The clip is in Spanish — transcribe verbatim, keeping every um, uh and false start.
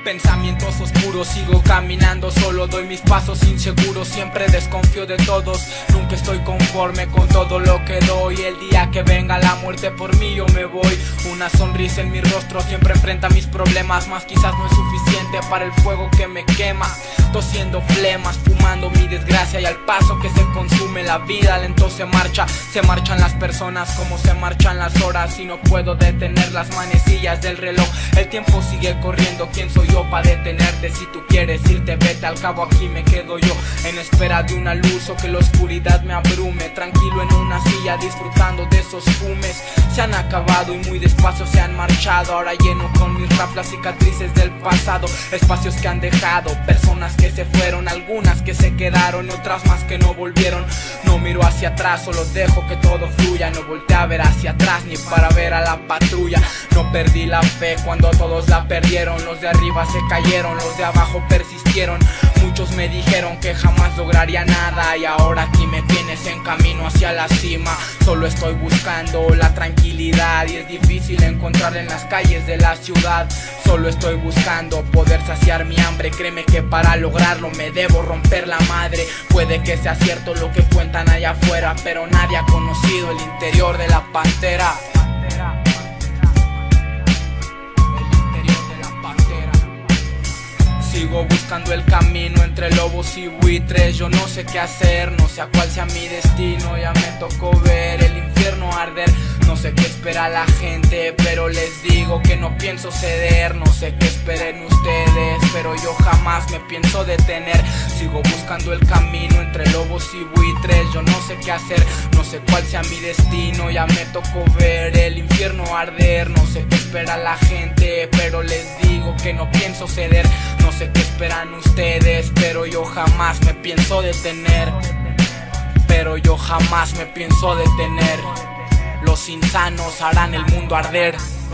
Pensamientos oscuros, sigo caminando solo, doy mis pasos inseguros, siempre desconfío de todos, nunca estoy conforme con todo lo que doy. El día que venga la muerte por mí yo me voy. Una sonrisa en mi rostro siempre enfrenta mis problemas, mas quizás no es suficiente para el fuego que me quema. Tosiendo flemas, fumando mi desgracia, y al paso que se consume la vida lento se marcha. Se marchan las personas como se marchan las horas, y no puedo detener las manecillas del reloj. El tiempo sigue corriendo, ¿quién soy yo para detenerte? Si tú quieres irte, vete, al cabo aquí me quedo yo, en espera de una luz o que la oscuridad me abrume. Tranquilo en una silla disfrutando de esos fumes. Se han acabado y muy despacio se han marchado. Ahora lleno con mis rap las cicatrices del pasado, espacios que han dejado, personas que se fueron, algunas que se quedaron y otras más que no volvieron. No miro hacia atrás, solo dejo que todo fluya. No volteé a ver hacia atrás ni para ver a la patrulla. No perdí la fe cuando todos la perdieron. Los de arriba se cayeron, los de abajo persistieron. Muchos me dijeron que jamás lograría nada, y ahora aquí me tienes en camino hacia la cima. Solo estoy buscando la tranquilidad y es difícil encontrarla en las calles de la ciudad. Solo estoy buscando poder saciar mi hambre. Créeme que para lograrlo me debo romper la madre. Puede que sea cierto lo que cuentan allá afuera, pero nadie ha conocido el interior de la pantera. Sigo buscando el camino entre lobos y buitres. Yo no sé qué hacer, no sé a cuál sea mi destino. Ya me tocó ver el infierno arder. No sé qué espera la gente, pero les digo que no pienso ceder. No sé qué esperen ustedes, pero yo jamás me pienso detener. Sigo buscando el camino entre lobos y buitres. Yo no sé qué hacer, no sé cuál sea mi destino. Ya me tocó ver el infierno arder. No sé qué espera la gente, pero les digo que no pienso ceder. No sé qué esperan ustedes, pero yo jamás me pienso detener. Pero yo jamás me pienso detener. Los insanos harán el mundo arder.